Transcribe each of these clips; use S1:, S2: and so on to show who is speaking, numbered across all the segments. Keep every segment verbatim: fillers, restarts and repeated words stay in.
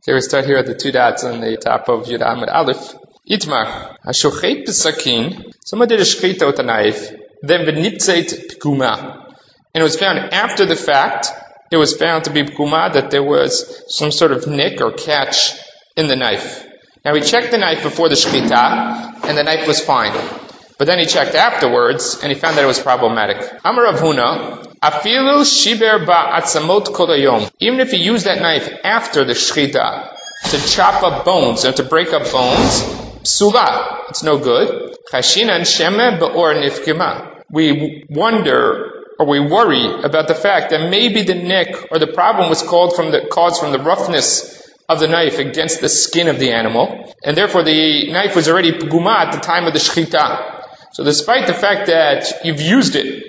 S1: Okay, we start here at the two dots on the top of Yud Amud Aleph. Itmar, hashochet b'sakin, someone did a shechita with a knife, then v'niptzeit p'kuma. And it was found after the fact, it was found to be p'kuma, that there was some sort of nick or catch in the knife. Now he checked the knife before the shechita, and the knife was fine. But then he checked afterwards, and he found that it was problematic. Amar Rav Huna, afilu shiber ba'atzamot kol hayom. Even if he used that knife after the shechita to chop up bones or to break up bones, psula, it's no good. Chashinan sheme be'or nifkima. We wonder or we worry about the fact that maybe the nick or the problem was called from the caused from the roughness of the knife against the skin of the animal, and therefore the knife was already pguma at the time of the shechita. So despite the fact that you've used it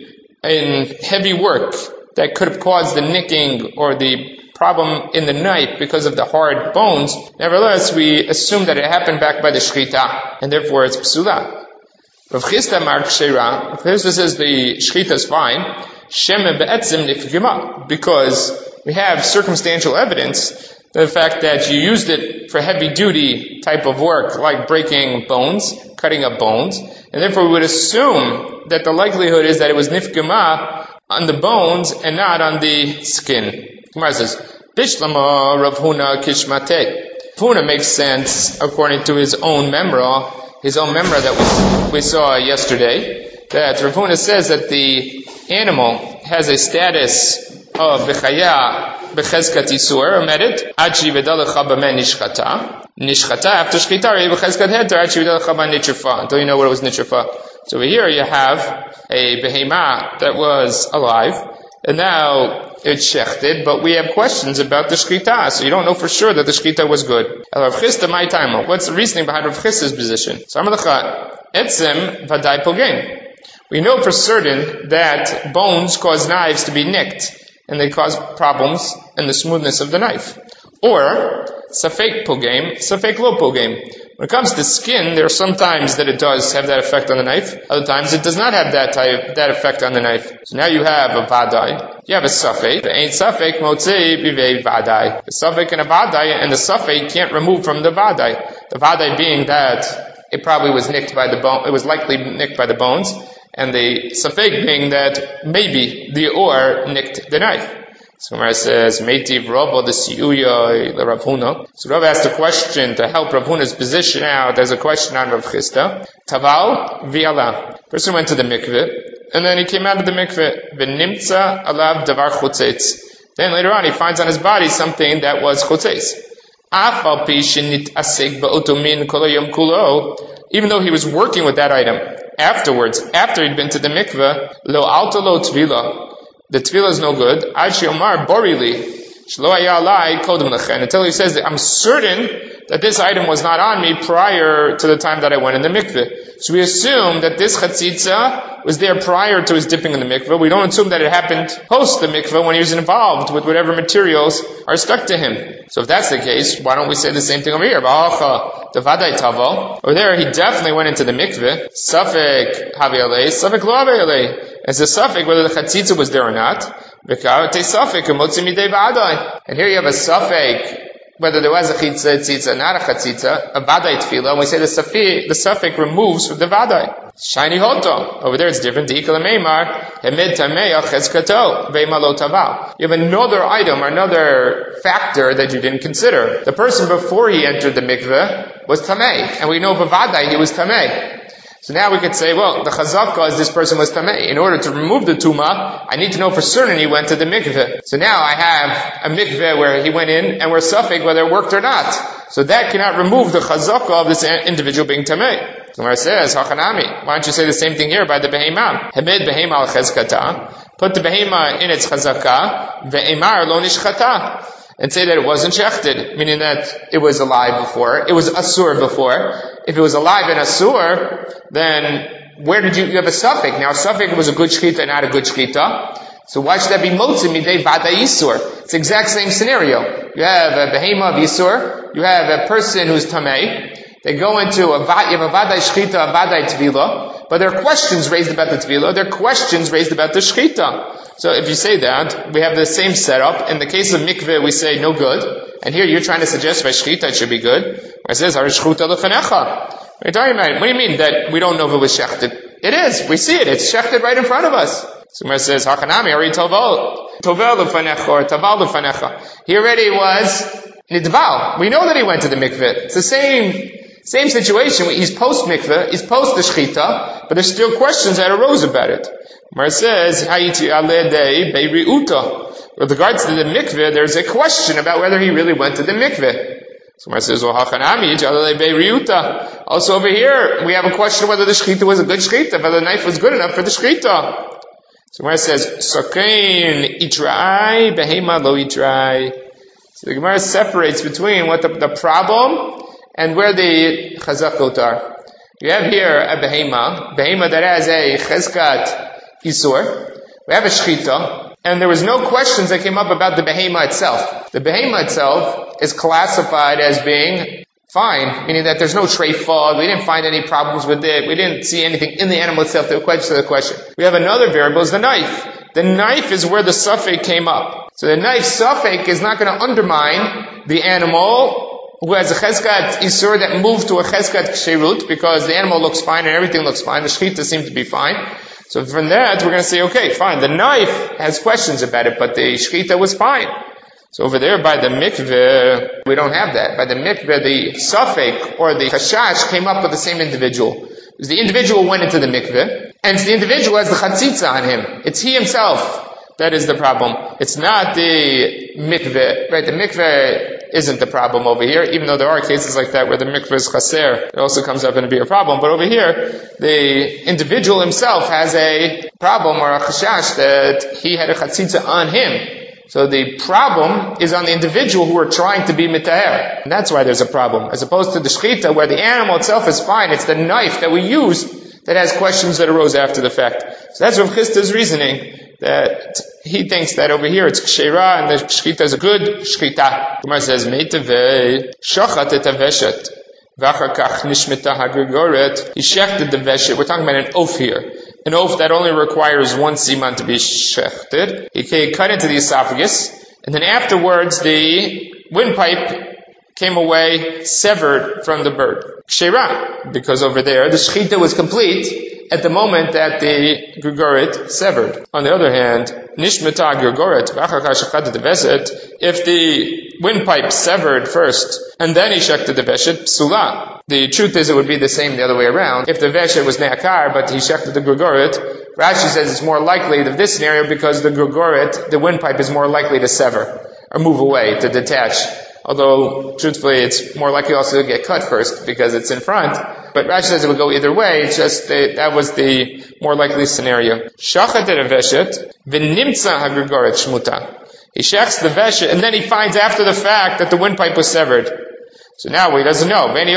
S1: in heavy work that could have caused the nicking or the problem in the knife because of the hard bones, nevertheless we assume that it happened back by the shechita, and therefore it's psula. Rav Chisda Mark Sheira, Rav Chisda says the shechita is fine, sheme be'etzim nifgima, because we have circumstantial evidence the fact that you used it for heavy duty type of work, like breaking bones, cutting up bones, and therefore we would assume that the likelihood is that it was nifgama on the bones and not on the skin. Gemara says, Bishlama Rav Huna Kishmate. Huna makes sense according to his own memra, his own memra that we, we saw yesterday, that Rav Huna says that the animal has a status of b'chaya b'chezkat isur, omitted, ad sheyivedalecha b'men nishchata. Nishchata, after shchita, b'chezkat heter, ad sheyivedalecha b'men nitrafa. Until you know what it was nitrafa. So over here you have a behema that was alive, and now it's shechted, but we have questions about the shchita, so you don't know for sure that the shchita was good. Rav Chisda, my time, what's the reasoning behind Rav Chisda's position? So Amalecha, etzem vadai pogem. We know for certain that bones cause knives to be nicked, and they cause problems in the smoothness of the knife. Or, safek pogem, safek lo pogem. When it comes to skin, there are some times that it does have that effect on the knife, other times it does not have that type, that effect on the knife. So now you have a vadai, you have a safek, the ain't safek motzei bivei vadai. The safek and a vadai, and the safek can't remove from the vadai. The vadai being that it probably was nicked by the bone, it was likely nicked by the bones, and the safek being that maybe the or nicked the knife. So Gemara says, Meitiv Rava the Siyuya the Rav Huna. So Rav asked a question to help Rav Huna's position out. There's a question on Rav Chisda. Taval v'ala. Person went to the mikveh, and then he came out of the mikveh. V'nimtza alav davar chutzetz. Then later on he finds on his body something that was chutzetz. Afal pi shenit asek ba'otomin kol hayom kulo. Even though he was working with that item afterwards, after he'd been to the mikveh, lo alto lo tvila. The tefillah is no good. Achi Omar Borili Shlo Haya Alai Kodem Lechen. Until he says that I'm certain that this item was not on me prior to the time that I went in the mikveh. So we assume that this chatzitza was there prior to his dipping in the mikveh. We don't assume that it happened post the mikveh when he was involved with whatever materials are stuck to him. So if that's the case, why don't we say the same thing over here? Over there, he definitely went into the mikveh. Safek Havi Alei, Safek Lo Havi Alei. As a suffix whether the chatzitza was there or not. And here you have a suffix whether there was a chatzitza, not a chatzitza, a vadai tefillah, and we say the suffix, the suffix removes from the vadai. Shiny hoto. Over there it's different. You have another item, or another factor that you didn't consider. The person before he entered the mikveh was tamei, and we know for vadai he was tamei. So now we could say, well, the chazakah is this person was tamei. In order to remove the tumah, I need to know for certain he went to the mikveh. So now I have a mikveh where he went in, and we're suffix whether it worked or not. So that cannot remove the chazakah of this individual being tamei. So Gemara says, Hachanami, why don't you say the same thing here by the behemah? Hemed behemah al chezkata. Put the behemah in its chazakah, ve'emar lo nishchata. And say that it wasn't shechted, meaning that it was alive before, it was asur before. If it was alive and asur, then where did you, you have a suffix? Now a suffix was a good shechita, not a good shechita. So why should that be motzim midei vada yisur? It's the exact same scenario. You have a behema of yisur, you have a person who's tamei, They go into a, you have a vadai shchita, a vadai tvila, but there are questions raised about the tvila, there are questions raised about the shchita. So if you say that, we have the same setup. In the case of mikveh, we say no good. And here you're trying to suggest by shchita it should be good. Where it says, Harishchuta lefanecha. What are you talking about? What do you mean that we don't know if it was shechted? It is. We see it. It's shechted right in front of us. So where it says, Hachanami, Ari Tovel. Tovel lefanecha, or Taval lefanecha. He already was nidval. We know that he went to the mikveh. It's the same Same situation. He's post mikveh, he's post the shchita, but there's still questions that arose about it. Where it says, with regards to the mikveh, there's a question about whether he really went to the mikveh. So where it says, also over here, we have a question whether the shchita was a good shchita, whether the knife was good enough for the shchita. So where it says, Sokain itrai, behema lo itrai. So the Gemara separates between what the, the problem and where the chazakot are. You have here a behema, behema that has a cheskat isur. We have a shchita, and there was no questions that came up about the behema itself. The behema itself is classified as being fine, meaning that there's no treifa, we didn't find any problems with it, we didn't see anything in the animal itself that would question the question. We have another variable, is the knife. The knife is where the suffix came up. So the knife suffix is not going to undermine the animal who has a cheskat isur that moved to a cheskat ksherut, because the animal looks fine and everything looks fine, the shchita seems to be fine. So from that, we're going to say, okay, fine, the knife has questions about it, but the shchita was fine. So over there by the mikveh, we don't have that. By the mikveh, the suffix or the chashash came up with the same individual. Because the individual went into the mikveh, and the individual has the chatzitza on him. It's he himself that is the problem. It's not the mikveh, right? The mikveh isn't the problem over here, even though there are cases like that where the mikveh is chaser. It also comes up and be a problem. But over here, the individual himself has a problem or a chashash that he had a chatzitza on him. So the problem is on the individual who are trying to be mitaher. And that's why there's a problem. As opposed to the shchita where the animal itself is fine, it's the knife that we use that has questions that arose after the fact. So that's Rav Chisda's reasoning, that he thinks that over here it's kshera and the shchita is a good shchita. Gemara says, Meitavei, shachat et aveshet, v'achar kach nishmeta hagrigoret. He shechted the veshet. We're talking about an oaf here. An oaf that only requires one siman to be shechted. He cut into the esophagus, and then afterwards the windpipe came away severed from the bird. Kshera, because over there the shchita was complete at the moment that the grigoret severed. On the other hand, nishmeta grigoret, if the windpipe severed first and then he shechted the veshet, psula. The truth is it would be the same the other way around. If the veshet was ne'akar, but he shechted the grigoret, Rashi says it's more likely of this scenario because the grigoret, the windpipe, is more likely to sever or move away, to detach. Although, truthfully, it's more likely also to get cut first because it's in front. But Rashi says it would go either way. It's just the, that was the more likely scenario. Shachat et veshet v'nimtza hagrigoret shmuta. He shechs the veshet and then he finds after the fact that the windpipe was severed. So now he doesn't know. He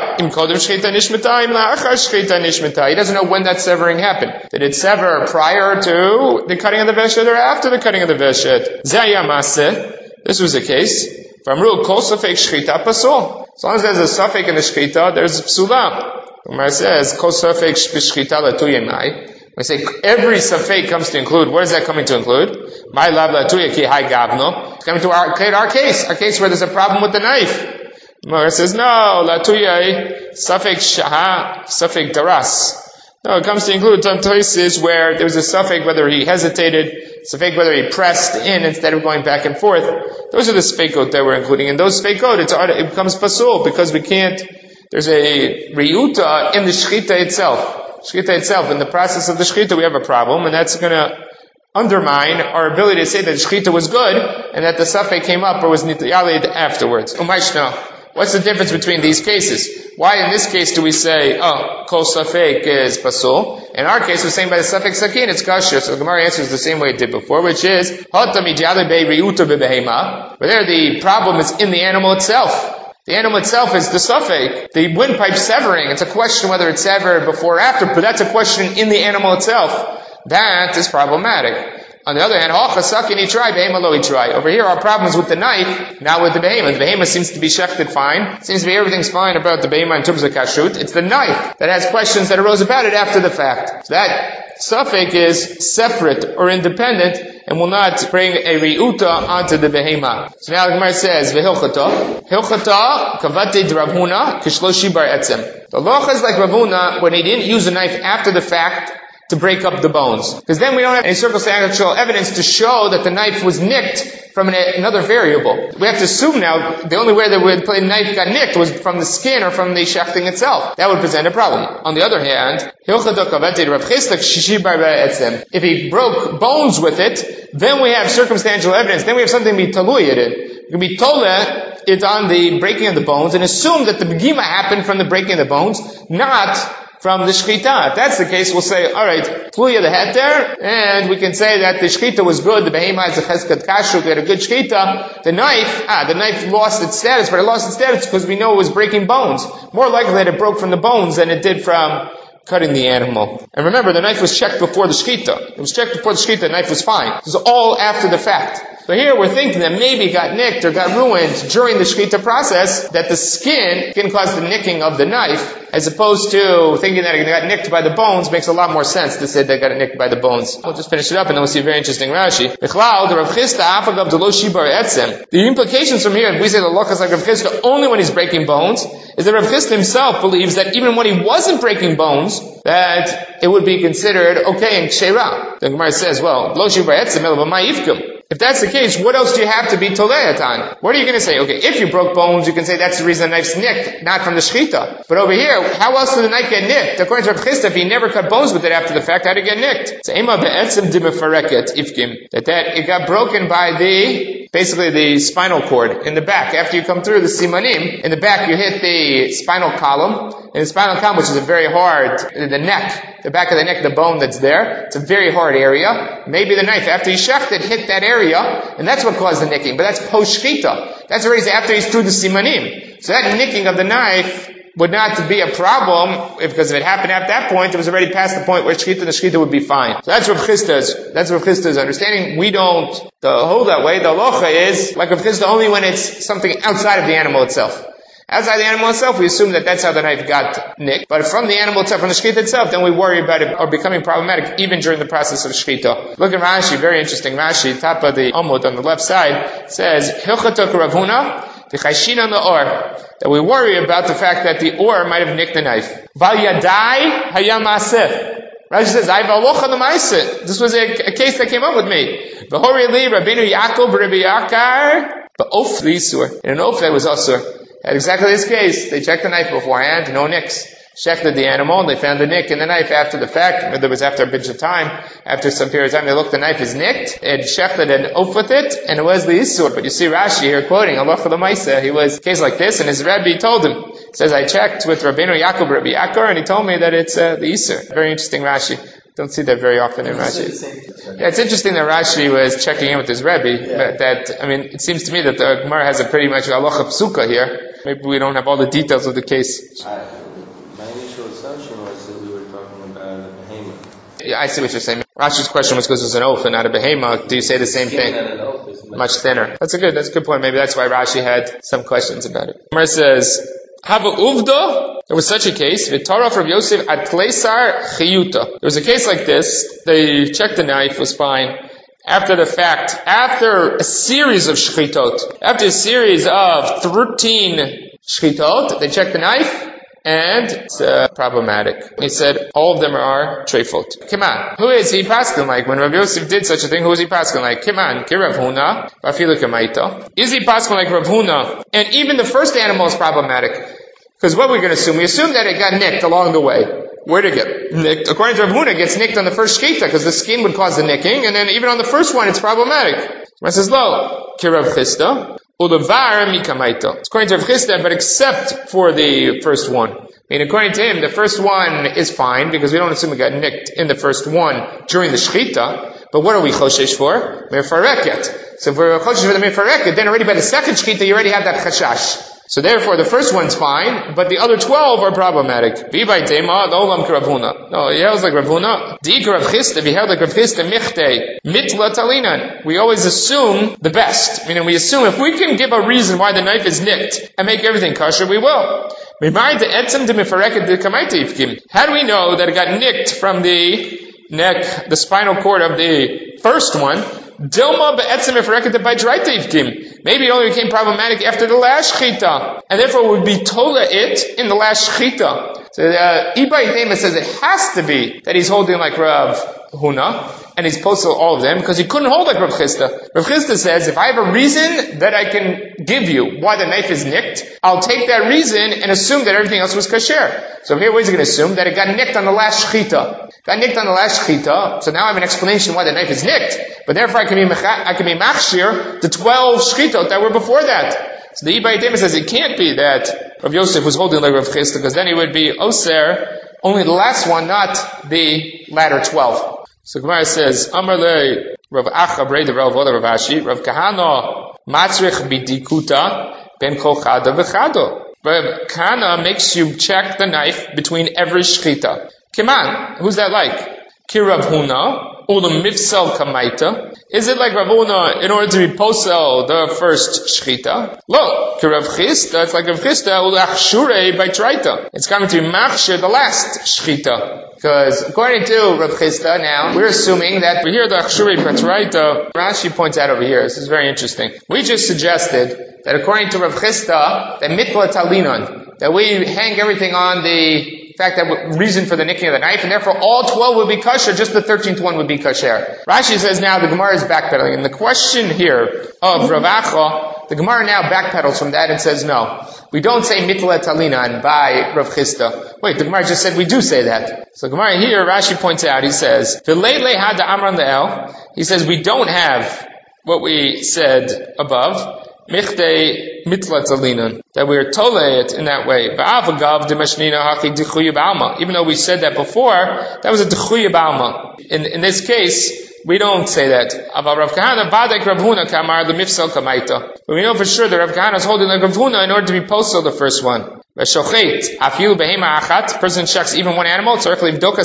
S1: doesn't know when that severing happened. Did it sever prior to the cutting of the veshet or after the cutting of the veshet? This was the case. From rule, kol safek shchita pasul. As long as there's a suffix in the shchita, there's psula. Gemara says, kol safek shchita latuyemai. We say every safek comes to include. What is that coming to include? My lav latuya ki hai gavno. It's coming to our, our case, our case where there's a problem with the knife. Gemara says, no, latuya safek shaha safek daras. No, it comes to include some places where there was a suffix whether he hesitated, suffix whether he pressed in instead of going back and forth. Those are the speikot that we're including. In those speikot, it's, it becomes pasul because we can't, there's a riyuta in the shchita itself. Shchita itself, in the process of the shchita we have a problem, and that's going to undermine our ability to say that the shchita was good, and that the suffix came up or was nitiyalid afterwards. Umayshna. What's the difference between these cases? Why in this case do we say, oh, kol safek is pasul? In our case, we're saying by the suffix sakin, it's kasher. So the Gemara answers the same way it did before, which is, but there the problem is in the animal itself. The animal itself is the suffix. The windpipe severing, it's a question whether it's severed before or after, but that's a question in the animal itself. That is problematic. On the other hand, over here our problem is with the knife, not with the behemoth. The behemoth seems to be shechted fine. Seems to be everything's fine about the behemoth in terms of kashrut. It's the knife that has questions that arose about it after the fact. So that suffix is separate or independent and will not bring a riuta onto the behemoth. So now the Gemara says, V'hilchata, Hilchata kavate Rav Huna kishloshi bar etzem. The locha is like Rav Huna when he didn't use a knife after the fact to break up the bones. Because then we don't have any circumstantial evidence to show that the knife was nicked from an, another variable. We have to assume now the only way that the knife got nicked was from the skin or from the shechting itself. That would present a problem. On the other hand, if he broke bones with it, then we have circumstantial evidence. Then we have something to be taluyed in. It can be told it's on the breaking of the bones and assume that the begima happened from the breaking of the bones, not from the shechita. If that's the case, we'll say, alright, tluya the head there, and we can say that the shechita was good, the behemoth has a cheskat kashrut, we had a good shechita. The knife, ah, the knife lost its status, but it lost its status because we know it was breaking bones. More likely that it broke from the bones than it did from cutting the animal. And remember, the knife was checked before the shechita. It was checked before the shechita, the knife was fine. It was all after the fact. So here we're thinking that maybe it got nicked or got ruined during the shechita process, that the skin can cause the nicking of the knife, as opposed to thinking that it got nicked by the bones makes a lot more sense to say they got nicked by the bones. We'll just finish it up and then we'll see a very interesting Rashi. The implications from here, if we say the lochas like Rav Chisda only when he's breaking bones, is that Rav Chisda himself believes that even when he wasn't breaking bones, that it would be considered okay in Ksheira. The Gemara says, well, lo shibar etzem elo b'ma'ifkum. If that's the case, what else do you have to be toleat on? What are you going to say? Okay, if you broke bones, you can say that's the reason the knife's nicked, not from the shechita. But over here, how else did the knife get nicked? According to Rav Chisda, if he never cut bones with it after the fact, how did it get nicked? So, ema be'etzem dimefareket ifkim. That that, it got broken by the, basically the spinal cord in the back. After you come through the simanim, in the back you hit the spinal column. In the spinal column, which is a very hard, the neck, the back of the neck, the bone that's there, it's a very hard area. Maybe the knife, after he shechted, hit that area, and that's what caused the nicking. But that's post-shechita. That's already after he's through the simanim. So that nicking of the knife would not be a problem, if, because if it happened at that point, it was already past the point where shechita and the shechita would be fine. So that's Rav Chisda's, that's Rav Chisda's understanding. We don't the hold that way. The halacha is, like Rav Chisda, only when it's something outside of the animal itself. Outside the animal itself, we assume that that's how the knife got nicked. But from the animal itself, from the shechita itself, then we worry about it or becoming problematic even during the process of shechita. Look at Rashi, very interesting Rashi, top of the Amud on the left side, says, Hilchatok Rav Huna, V'chayshin the or, that we worry about the fact that the or might have nicked the knife. Val yadai hayam aseh. Rashi says, I have alocha the ma'aseh. This was a, a case that came up with me. V'hori li Rabbeinu Yaakov Rabbi Yakar, ba'of l'isur. In an oaf that was asur. At exactly this case, they checked the knife beforehand, no nicks. Shechted the animal, and they found the nick in the knife after the fact. It was after a bit of time. After some period of time, they looked, the knife is nicked, and shechted an oaf with it, and it was the isur. But you see Rashi here quoting, Allah for the Maisa, he was a case like this, and his Rebbe told him, he says, I checked with Rabbeinu Yaakov Rabbi Yakar, and he told me that it's uh, the isur. Very interesting Rashi. Don't see that very often in Rashi. Yeah, it's interesting that Rashi was checking in with his Rebbe, yeah. But that, I mean, it seems to me that the Gemara has a pretty much halacha psuka here. Maybe we don't have all the details of the case.
S2: I, my initial assumption was that we were talking about a behemoth.
S1: Yeah, I see what you're saying. Rashi's question was because it was an oaf and not a behemoth. Do you say the same thing? Much, much thinner. That's a good, that's a good point. Maybe that's why Rashi had some questions about it. Gemara says, Hava uvda, there was such a case, V'tara from Yosef at Kleisar Chiyuta. There was a case like this, they checked the knife, was fine. After the fact, after a series of shchitot, after a series of thirteen shchitot, they checked the knife, and it's uh, problematic. He said, all of them are treifot. Come on. Who is he paskin like? When Rav Yosef did such a thing, who is he paskin like? Come on. Ki Rav Huna, Vafilu Kamaita. Is he paskin like Rav Huna? And even the first animal is problematic. Because what we're going to assume? We assume that it got nicked along the way. Where did it get nicked? According to Rav Huna, it gets nicked on the first shechita, because the skin would cause the nicking, and then even on the first one, it's problematic. It says, lo, ki Rav Chisda, ulevar mikamaita. It's according to Rav Chisda, but except for the first one. I mean, according to him, the first one is fine, because we don't assume it got nicked in the first one during the shechita. But what are we choshesh for? Mefareket. So if we're choshesh for the mefareket, then already by the second shechita, you already have that chashash. So therefore, the first one's fine, but the other twelve are problematic. V'bay tema, the olam Rav Huna. No, he held like Rav Huna. Di Rav Chisda, he held like Rav Chisda michte, mitla talinan. We always assume the best. Meaning we assume if we can give a reason why the knife is nicked and make everything kosher, we will. How do we know that it got nicked from the neck, the spinal cord of the first one? Maybe it only became problematic after the last shchita, and therefore it would be tola it in the last shchita. So uh, Ibay Tema says it has to be that he's holding like Rav Huna, and he's posted all of them, because he couldn't hold like Rav Chisda. Rav Chisda says, if I have a reason that I can give you why the knife is nicked, I'll take that reason and assume that everything else was kasher. So here, what is he going to assume? That it got nicked on the last shchita. Got nicked on the last shchita, so now I have an explanation why the knife is nicked. But therefore I can be, I can be machshir the twelve shchitot that were before that. So the Ibay Tema says it can't be that Rav Yosef was holding like Rav Chisda, because then he would be oser only the last one, not the latter twelve. So Gemara says, Amar le Rav Acha Brei de Rav Oda Rav Ashi, Rav Kahana matzrich bidikuta ben kol chada v'chado. Rav Kahana makes you check the knife between every shchita. Come on, who's that like? Ki Rav Huna, or the mifsel kamaita. Is it like Rav Huna in order to be posel the first shchita? Lo, ki Rav Chisda, it's like Rav Chisda, or achshure by traita. It's coming to be machshir the last shchita. Because according to Rav Chisda now, we're assuming that we hear the achshure by traita. Rashi points out over here, this is very interesting. We just suggested that according to Rav Chisda, that mitla talinon, that we hang everything on the fact that reason for the nicking of the knife, and therefore all twelve would be kosher, just the thirteenth one would be kosher. Rashi says now the Gemara is backpedaling, and the question here of Rav Acha, the Gemara now backpedals from that and says no. We don't say mitla talinan by Rav Chisda. Wait, the Gemara just said we do say that. So Gemara here, Rashi points out, he says, V'leile had amran le'el, he says we don't have what we said above, Michte mitla talinan, that we are tole it in that way. Even though we said that before, that was a dechuya b'alma. In in this case, we don't say that. But we know for sure that Rav Kahana is holding like Rav Huna in order to be postal the first one. Person checks even one animal, so check the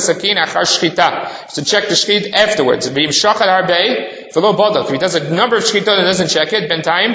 S1: shchit afterwards. If he does a number of shchitot and doesn't check it, ben time,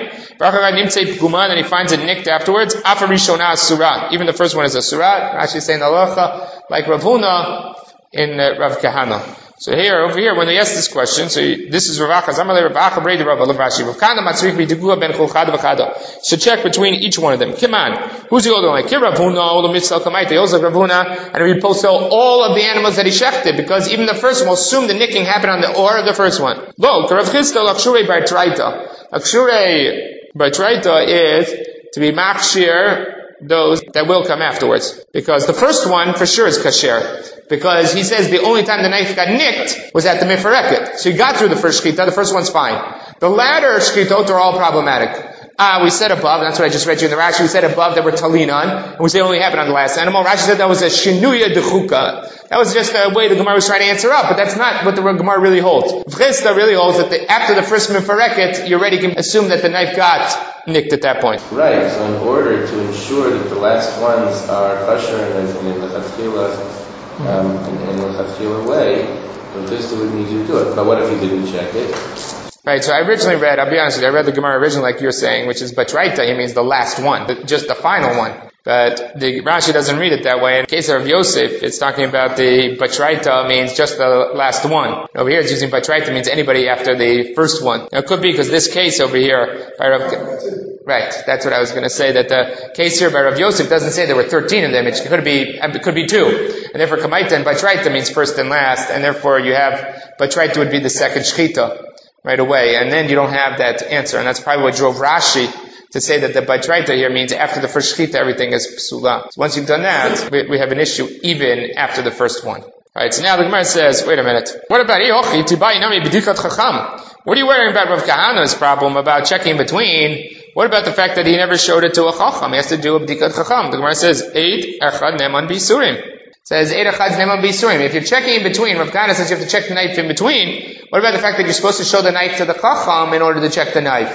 S1: and he finds it nicked afterwards, even the first one is a surat. Actually saying halacha like Rav Huna in uh, Rav Kahana. So here, over here, when they ask this question, so this is Rav Acha, Zamalei Rav Acha Brei de Rav Rashi, Rav Kahana matzrich b'digua ben kol chada v'chada. So check between each one of them. Come on, who's the older one? Like Rav Huna, or the mitzvah kamaita. He also Rav Huna, and we post all of the animals that he shechted, because even the first one will assume the nicking happened on the or of the first one. Lo, Rav Chisda l'achshurei bar traita. L'achshurei bar traita is to be machshir those that will come afterwards. Because the first one for sure is kasher. Because he says the only time the knife got nicked was at the mifareket. So he got through the first shchita, the first one's fine. The latter shchitot are all problematic. Ah, we said above, and that's what I just read you in the Rashi, we said above that were talinan, and we say it only happened on the last animal. Rashi said that was a shinuya dechuka. That was just a way the Gemara was trying to answer up, but that's not what the Gemara really holds. V'chista really holds that the, after the first mifareket, you already can assume that the knife got nicked at that point.
S2: Right, so in order to ensure that the last ones are kosher and in the chatchila, um, in, in the chatchila way, the Chisda would need you to do it. But what if he didn't check it?
S1: Right, so I originally read, I'll be honest with you, I read the Gemara originally like you're saying, which is Batraita, he means the last one, the, just the final one. But the Rashi doesn't read it that way. In the case of Yosef, it's talking about the Batraita means just the last one. Over here it's using Batraita means anybody after the first one. Now, it could be because this case over here, by Rav, right, that's what I was going to say, that the case here by Rav Yosef doesn't say there were thirteen of them, it could be, it could be two. And therefore Kamaita and Batraita means first and last, and therefore you have, Batraita would be the second Shchita right away, and then you don't have that answer, and that's probably what drove Rashi to say that the Batraita here means after the first Shchita everything is Psula. So once you've done that, we, we have an issue even after the first one. Alright, so now the Gemara says, wait a minute, what about Yochi, Tibai Nami B'dikat Chacham? What are you worrying about Rav Kahana's problem about checking between? What about the fact that he never showed it to a Chacham? He has to do a B'dikat Chacham. The Gemara says, Eid Echad Neman B'Surim. Says, Eid Echad Neman B'Surim. If you're checking in between, Rav Kahana says you have to check the knife in between. What about the fact that you're supposed to show the knife to the Chacham in order to check the knife?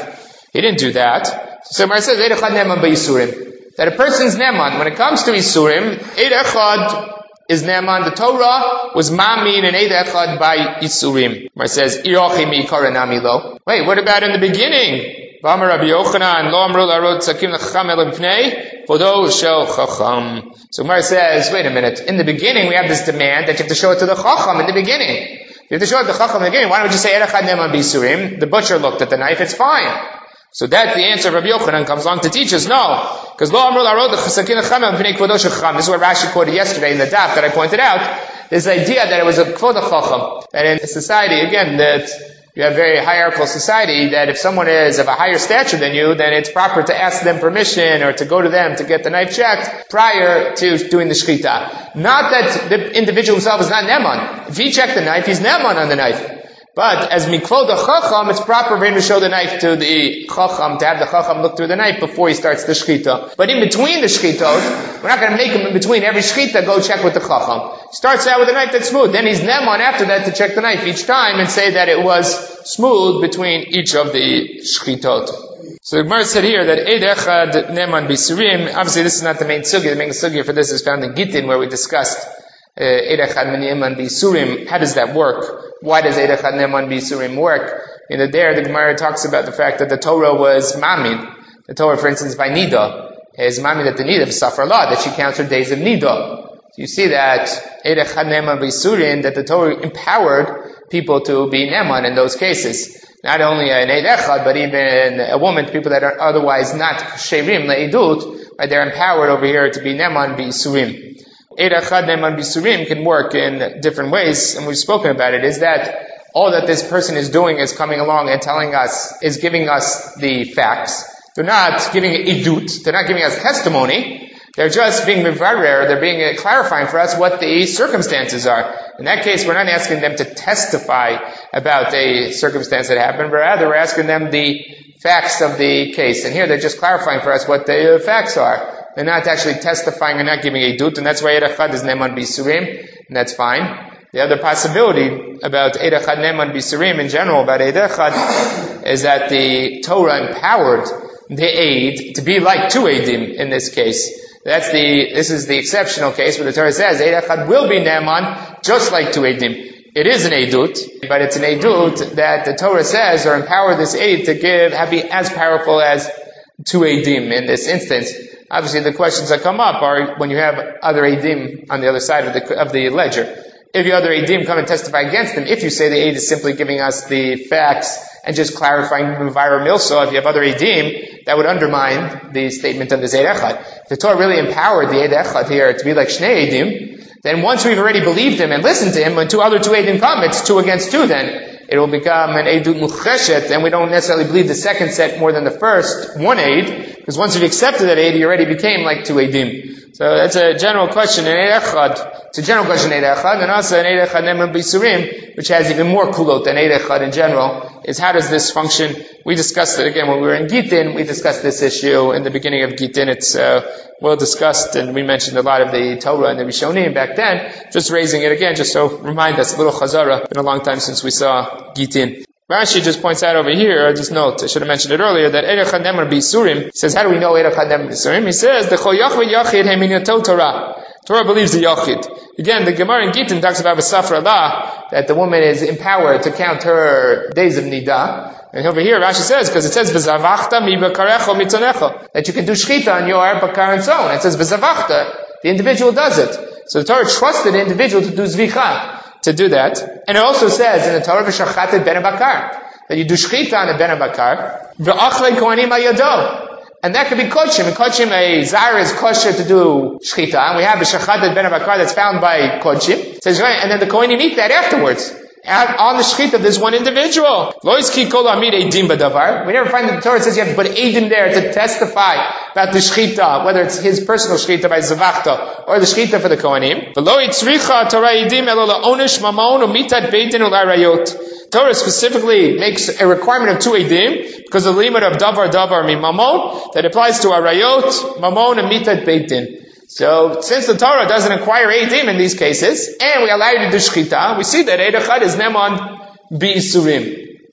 S1: He didn't do that. So Gemara says, Eid Echad Ne'eman B'Yisurim. That a person's Ne'eman, when it comes to Yisurim, Eid Echad is Ne'eman. The Torah was Mamin and Eid Echad by Yisurim. Gemara says, Irochi Mi Karanami Lo. Wait, what about in the beginning? V'amar Rabbi Yochanan, Lo Amru L'Arod Tzakim L'Chacham Elam Pnei, Vodo Shel Chacham. So Gemara says, wait a minute. In the beginning, we have this demand that you have to show it to the Chacham in the beginning. You have to show it to the Chacham in the beginning. Why don't we just say Eid Echad Ne'eman B'Yisurim? The butcher looked at the knife, it's fine. So that's the answer of Rabbi Yochanan comes along to teach us, no. Because Lo Amru L'Arod Tzakim L'Chacham Elam Pnei, Vodo Shel Chacham. This is what Rashi quoted yesterday in the daf that I pointed out. This idea that it was a Kvod Chacham. That in society, again, that you have very hierarchical society, that if someone is of a higher stature than you, then it's proper to ask them permission or to go to them to get the knife checked prior to doing the shechita. Not that the individual himself is not neman. If he checked the knife, he's neman on the knife. But as mikvod the chacham, it's proper for him to show the knife to the chacham, to have the chacham look through the knife before he starts the shechita. But in between the shechitot, we're not going to make him in between every shechita go check with the chacham. Starts out with a knife that's smooth. Then he's neman after that to check the knife each time and say that it was smooth between each of the shechitot. So the Gemara said here that Eid Echad Ne'eman B'Yisurim. Obviously, this is not the main sugya. The main sugya for this is found in Gittin, where we discussed uh, Eid Echad Ne'eman B'Yisurim. How does that work? Why does Eid Echad Ne'eman B'Yisurim work? You know, there the Gemara talks about the fact that the Torah was mamin. The Torah, for instance, by Nida, is mamin that the Nida of Safar Allah, that she counts her days of Nida. So you see that Eid Echad Ne'eman B'Yisurim, that the Torah empowered people to be neman in those cases. Not only an Eid Echad, but even a woman, people that are otherwise not sherim le'edut, right? They're empowered over here to be neman b'Yisurim. Eid Echad Ne'eman B'Yisurim can work in different ways, and we've spoken about it, is that all that this person is doing is coming along and telling us, is giving us the facts. They're not giving edut, they're not giving us testimony, they're just being mivarer, they're being uh, clarifying for us what the circumstances are. In that case, we're not asking them to testify about a circumstance that happened, but rather we're asking them the facts of the case. And here they're just clarifying for us what the uh, facts are. They're not actually testifying and not giving edut, and that's why Eid Echad is Ne'eman B'Yisurim, and that's fine. The other possibility about Eid Echad Ne'eman B'Yisurim in general, about Eid Echad, is that the Torah empowered the aid to be like two Eidim in this case. That's the, this is the exceptional case where the Torah says Eid Echad will be Ne'eman just like two Eidim. It is an Eidut, but it's an Eidut that the Torah says or empower this aid to give, have be as powerful as two Eidim in this instance. Obviously the questions that come up are when you have other Eidim on the other side of the, of the ledger. If the other Eidim come and testify against them, if you say the aid is simply giving us the facts and just clarifying Mivara Milsa, if you have other Eidim, that would undermine the statement of the Eid Echad. If the Torah really empowered the Eid Echad here to be like Shnei Eidim, then once we've already believed him and listened to him, when two other two Eidim come, it's two against two then. It will become an Eidut Mucheshet, and we don't necessarily believe the second set more than the first one aid, because once you've accepted that aid, you already became like two Eidim. So that's a general question in Eid Echad. It's a general question in Eid Echad, and also in Eid Echad Ne'eman B'Yisurim, which has even more kulot than Eid Echad in general, is how does this function? We discussed it again when we were in Gittin. We discussed this issue in the beginning of Gittin. It's uh, well discussed, and we mentioned a lot of the Torah and the Rishonim back then. Just raising it again, just to remind us, a little chazara. Been a long time since we saw Gittin. Rashi just points out over here, just note, I should have mentioned it earlier, that Eid Echad Ne'eman B'Yisurim, says, how do we know Eid Echad Ne'eman B'Yisurim? He says, the Chol Yachid Yachid Heminato Torah. Torah believes the Yachid. Again, the Gemara in Gittin talks about V'Safra Allah, that the woman is empowered to count her days of Nida. And over here, Rashi says, because it says, V'Zavachta mi bakarecho mitzonecho, that you can do shchita on your bakar and so on. It says, V'Zavachta, the individual does it. So the Torah trusted the individual to do zvicha, to do that. And it also says in the Torah, V'Shachatet ben bakar, that you do shchita on a ben bakar, V'Achlei kohanim ayado. And that could be koshim. In koshim, a zar is kosher to do shchita. And we have a shachatet ben bakar that's found by koshim. It says, right, and then the kohanim eat that afterwards. And on the shchita, there's one individual. Lo iski kol amid eidim b'davar. We never find that the Torah says you have to put eidim there to testify about the shchita, whether it's his personal shchita by zavachta, or the shchita for the kohanim. V'lo itzricha Torah eidim elo la'onish mamon u'mitat beitin u'la'rayot. Torah specifically makes a requirement of two eidim because of the limit of davar davar mi mamon that applies to arayot, mamon, and mitat beitin. So since the Torah doesn't require eidim in these cases, and we allow you to do shchita, we see that Eid Echad is Ne'eman B'Yisurim.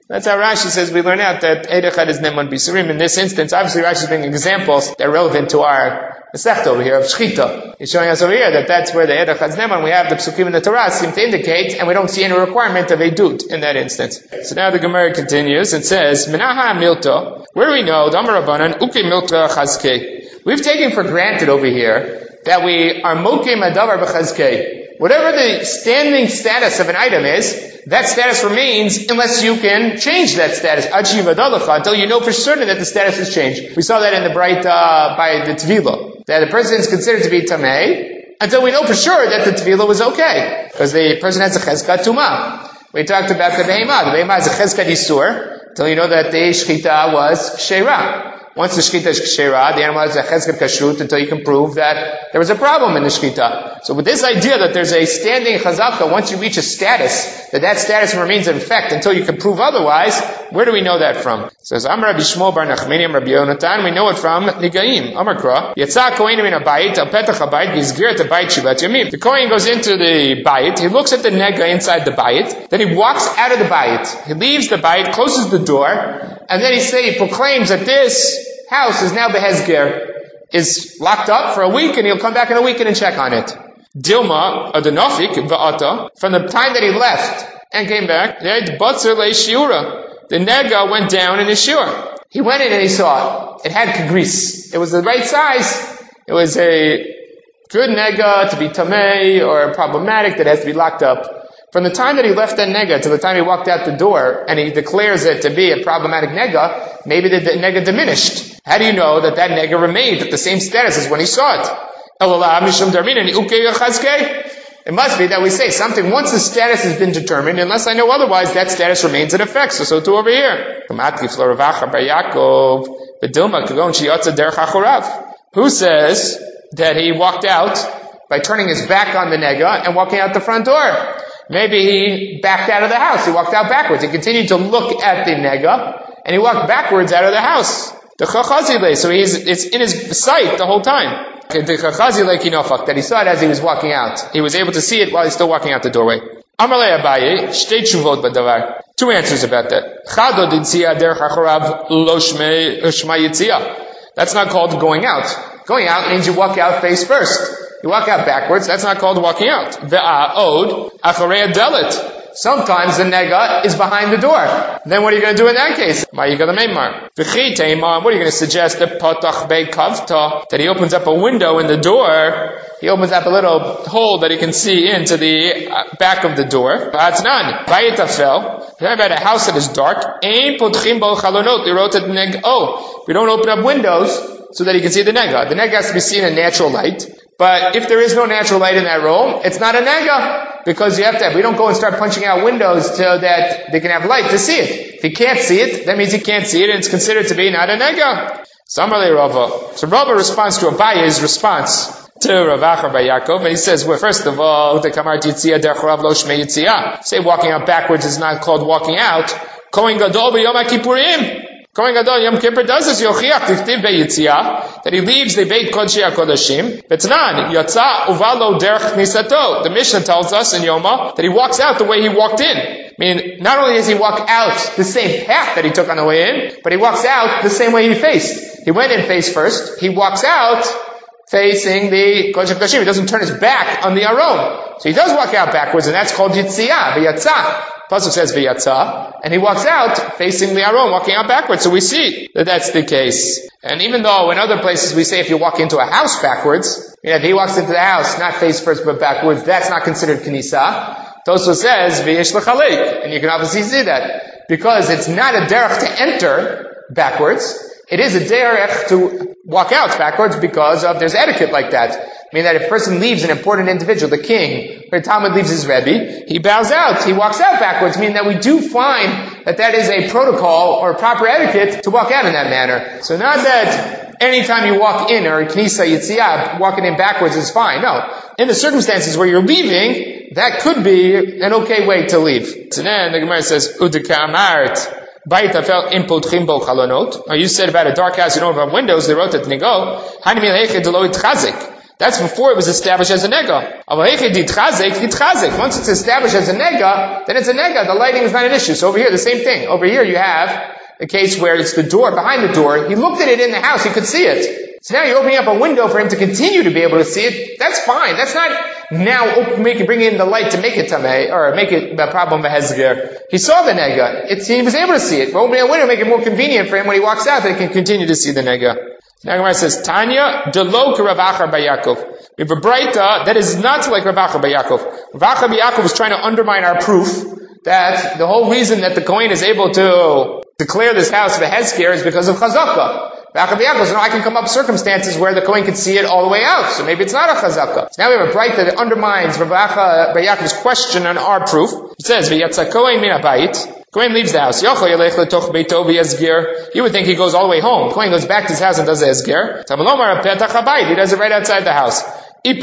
S1: That's how Rashi says we learn out that Eid Echad is Neman Bisurim. In this instance, obviously Rashi is bringing examples that are relevant to our Masechta over here of Shechita. He's showing us over here that that's where the Eid Echad is Neman. We have the Psukim in the Torah seem to indicate, and we don't see any requirement of a Dut in that instance. So now the Gemara continues and says, Minaha Milta, where do we know, Damar Rabbanan, Uke Milta Chazke. We've taken for granted over here that we are Moke Madavar B'Chazke. Whatever the standing status of an item is, that status remains unless you can change that status. Until you know for certain that the status has changed. We saw that in the bright uh, by the Tvila. That the person is considered to be Tameh until we know for sure that the Tvila was okay. Because the person has a Chezkat Tumah. We talked about the Behemah. The Behemah is a Chezkat Isur until you know that the Shechita was Kshera. Once the Shechita is Kshera, the animal has a Chezkat Kashrut until you can prove that there was a problem in the Shechita. So with this idea that there's a standing Chazaka, once you reach a status, that that status remains in effect until you can prove otherwise, where do we know that from? It says, Amar Rabbi Shmuel bar Nachmani, Rabbi Yonatan, we know it from Nigaim. Amar Kra, Yatsa Kohen min habayit, al petach habayit, v'izgirat habayit shivat yamim. The Kohen goes into the bayit, he looks at the nega inside the bayit, then he walks out of the bayit. He leaves the bayit, closes the door, and then he say, he proclaims that this house is now behezger, is locked up for a week, and he'll come back in a week and check on it. Dilma, adenofik, va'ata, from the time that he left and came back, the nega went down in his shiur. He went in and he saw it. It had kagris. It was the right size. It was a good nega to be tamei or problematic that has to be locked up. From the time that he left that nega to the time he walked out the door and he declares it to be a problematic nega, maybe the nega diminished. How do you know that that nega remained at the same status as when he saw it? It must be that we say something, once the status has been determined, unless I know otherwise, that status remains in effect. So, so too over here. Who says that he walked out by turning his back on the nega and walking out the front door? Maybe he backed out of the house. He walked out backwards. He continued to look at the nega, and he walked backwards out of the house. So he's, it's in his sight the whole time. That he saw it as he was walking out. He was able to see it while he's still walking out the doorway. Two answers about that. That's not called going out. Going out means you walk out face first. You walk out backwards, that's not called walking out. Sometimes the nega is behind the door. Then what are you going to do in that case? What are you going to suggest? That he opens up a window in the door. He opens up a little hole that he can see into the back of the door. That's none. Talking about a house that is dark. Oh, we don't open up windows so that he can see the nega. The nega has to be seen in natural light. But if there is no natural light in that room, it's not a nega. Because you have to have, we don't go and start punching out windows so that they can have light to see it. If he can't see it, that means he can't see it and it's considered to be not a nega. Samarle Rava. So Rava responds to Abaye's response to Rav Acha bar Yaakov, and he says, well, first of all, the Kamar Yitzia derech Rav lo shmei Yitzia. Say walking out backwards is not called walking out. Kohen Gadol b'Yom HaKippurim. Kohen Gadol Yom Kippur does this yochiach tichtiv beyitzia that he leaves the Beit Kodshei HaKodashim. Betnan yatsa uvalo derech nisato. The Mishnah tells us in Yoma that he walks out the way he walked in. I mean, not only does he walk out the same path that he took on the way in, but he walks out the same way he faced. He went in face first. He walks out facing the Kodesh HaKodashim. He doesn't turn his back on the Aron. So he does walk out backwards, and that's called Yitzia, v'yatsa. Pasuk says v'yatsa, and he walks out facing the Aron, walking out backwards. So we see that that's the case. And even though in other places we say if you walk into a house backwards, you know, if he walks into the house, not face first but backwards, that's not considered Knisa. Tosfos says v'yesh l'chalek, and you can obviously see that. Because it's not a derech to enter backwards, it is a derech to walk out backwards because of, there's etiquette like that. I mean that if a person leaves an important individual, the king, or Talmud leaves his Rebbe, he bows out, he walks out backwards, meaning that we do find that that is a protocol or proper etiquette to walk out in that manner. So not that anytime you walk in, or Knisa Yitziyah, walking in backwards is fine. No. In the circumstances where you're leaving, that could be an okay way to leave. So then the Gemara says, Udika Amart. You said about a dark house, you don't have windows, they wrote it, Nigo. That's before it was established as a nega. Once it's established as a nega, then it's a nega. The lighting is not an issue. So over here, the same thing. Over here you have a case where it's the door, behind the door. He looked at it in the house, he could see it. So now you're opening up a window for him to continue to be able to see it. That's fine. That's not now open, make, bring in the light to make it tameh, or make it a problem of hezger. He saw the nega. It's, he was able to see it. We're opening a window to make it more convenient for him when he walks out that he can continue to see the nega. Now Gemara says, Tanya, delo ka Rav Acha bar Yaakov. We have a braita that is not like Rav Acha bar Yaakov. Rav Acha bar Yaakov was trying to undermine our proof that the whole reason that the Kohen is able to declare this house v'hezker is because of chazakah. Rav Acha bar Yaakov says, no, I can come up circumstances where the Kohen can see it all the way out, so maybe it's not a chazakah. So now we have a braita that undermines Rav Acha bar Yaakov's question on our proof. It says, v'yatza Kohen min habayit. Kohen leaves the house. He would think he goes all the way home. Kohen goes back to his house and does the hezger. He does it right outside the house. You'd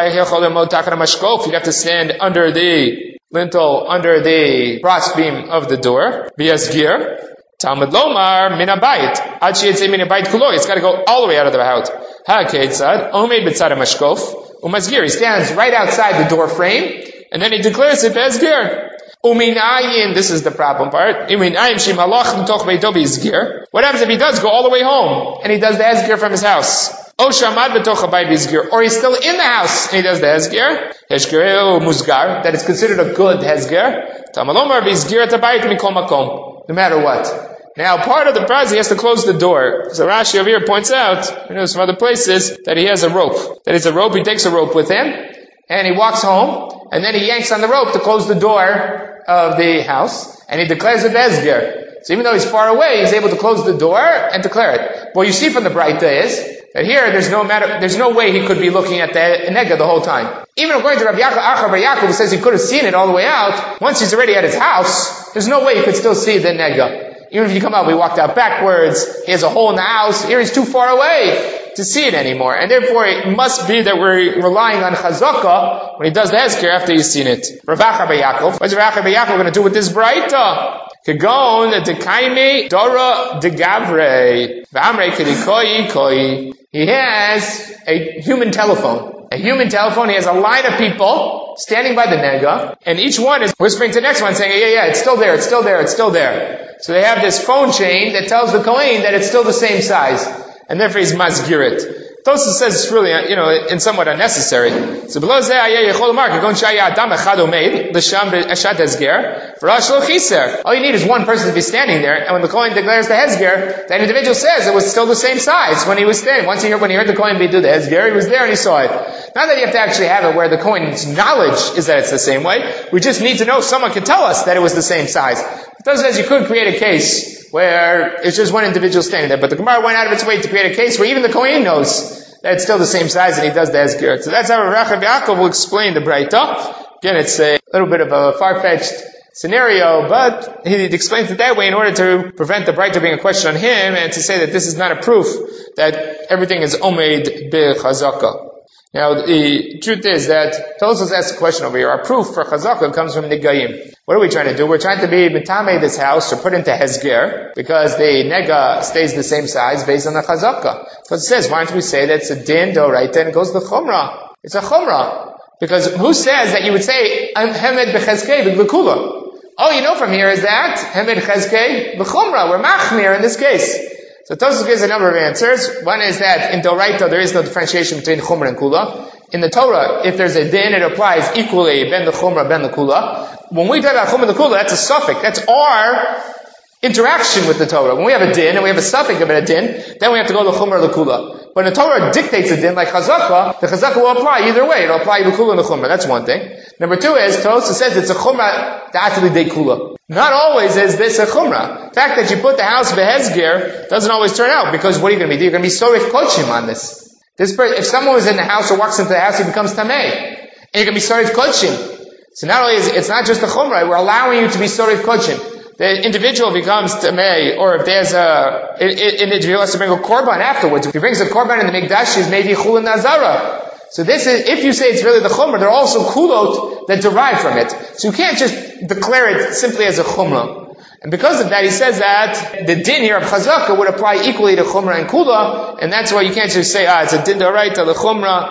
S1: have to stand under the lintel, under the brass beam of the door. V'hezger. Talmud lomar min habayit. Ad sheyetzeh min habayit kulo. It's got to go all the way out of the house. Ha-ketzad. Omed b'tzad ha-mashkof. Umazgir. He stands right outside the door frame, and then he declares it v'hezger. Uminayin, this is the problem part. Uminayin shimalach mitoch beito b'hezger. What happens if he does go all the way home and he does the hezger from his house? O shamad b'toch habayit b'hezger, or he's still in the house and he does the hezger. Hezger musgar, that is considered a good hezger. Tamalomar b'hezger tabayit mikol makom. No matter what. Now, part of the prize, he has to close the door. So Rashi over here points out, you know, some other places, that he has a rope. That is a rope, he takes a rope with him, and he walks home, and then he yanks on the rope to close the door of the house, and he declares it hezger. So even though he's far away, he's able to close the door and declare it. What you see from the braita is that here there's no matter, there's no way he could be looking at the nega the whole time. Even according to Rav Acha bar Yaakov, who says he could have seen it all the way out, once he's already at his house, there's no way he could still see the nega. Even if you come out, we walked out backwards, he has a hole in the house, here he's too far away to see it anymore. And therefore it must be that we're relying on chazakah when he does the hezker after he's seen it. Rav Acha bar Yaakov. What is Rav Acha bar Yaakov going to do with this braita? Kagon dekaime dora degavre v'amrei kedikoi koi. He has a human telephone. A human telephone. He has a line of people standing by the nega, and each one is whispering to the next one saying, yeah, yeah, it's still there, it's still there, it's still there. So they have this phone chain that tells the Kohen that it's still the same size. And therefore he's masgirit. Tosfos says it's really, you know, in somewhat unnecessary. So below zeh yechol lomar kagon shaya adam echad omeid l'sham b'eshat hezger v'rash lo chiser. All you need is one person to be standing there, and when the Kohen declares the hezger, that individual says it was still the same size when he was standing. Once he heard, when he heard the Kohen do the hezger, he was there and he saw it. Not that you have to actually have it where the Kohen's knowledge is that it's the same way. We just need to know someone can tell us that it was the same size. Tosfos says you could create a case where it's just one individual standing there. But the Gemara went out of its way to create a case where even the Kohen knows that it's still the same size and he does the hezger. So that's how Rav Acha bar Yaakov will explain the braita. Again, it's a little bit of a far-fetched scenario, but he explains it that way in order to prevent the braita being a question on him and to say that this is not a proof that everything is omeid b'chazaka. Now, the truth is that Tosfos asked a question over here. Our proof for chazaka comes from Negayim. What are we trying to do? We're trying to be mitame this house or put into hezger because the nega stays the same size based on the chazaka. So it says, why don't we say that it's a din doraita and it goes to chumrah? It's a chumrah. Because who says that you would say, hemed b'chezkei b'kula? All you know from here is that, hemed chezkei b'chumrah. We're machmir in this case. So Tosfos gives a number of answers. One is that in Doraita there is no differentiation between Chumrah and Kula. In the Torah, if there's a din, it applies equally ben the Chumrah, ben the Kula. When we talk about Chumrah and the Kula, that's a suffix. That's our interaction with the Torah. When we have a din and we have a suffix of a din, then we have to go to Chumrah or the Kula. When the Torah dictates a din like Chazakah, the Chazakah will apply either way. It'll apply the Kula and the Chumrah. That's one thing. Number two is, Tosfos says it's a Chumrah da'atili de Kula. Not always is this a chumrah. The fact that you put the house behezger doesn't always turn out, because what are you going to be doing? You're going to be sorich kodshim on this. This person, if someone was in the house or walks into the house, he becomes tamei. And you're going to be sorich kodshim. So not only is it's not just a chumrah, we're allowing you to be sorich kodshim. The individual becomes tamei, or if there's a, an individual has to bring a korban afterwards. If he brings a korban in the mikdash, he's maybe chulin nazara. So this is, if you say it's really the chumrah, there are also kulot that derive from it. So you can't just declare it simply as a chumrah. And because of that, he says that the din here of chazaka would apply equally to chumrah and kula, and that's why you can't just say, ah, it's a din d'oraita, the chumrah,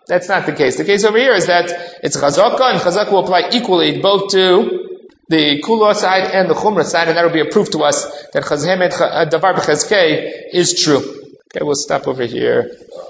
S1: That's not the case. The case over here is that it's chazaka, and chazaka will apply equally both to the kula side and the chumrah side, and that will be a proof to us that chazhemet davar b'chazkei is true. Okay, we'll stop over here.